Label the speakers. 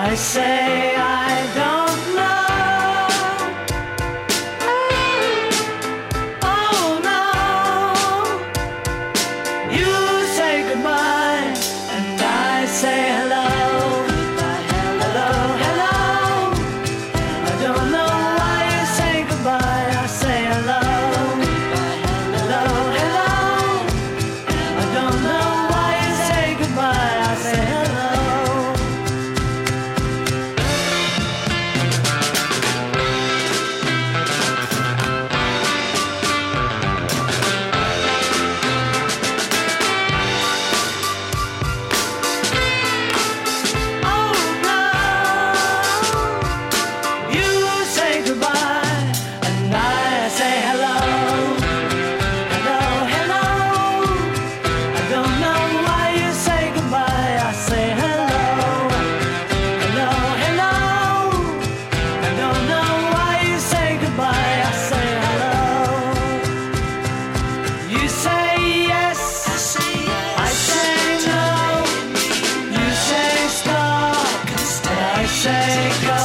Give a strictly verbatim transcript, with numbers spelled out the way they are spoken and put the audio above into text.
Speaker 1: I say I don't know. Oh no. You say goodbye and I say hello. Hello, hello. I don't know why you say goodbye. I say hello. Hello, hello. I don't know why you say goodbye. I say hello. Say go.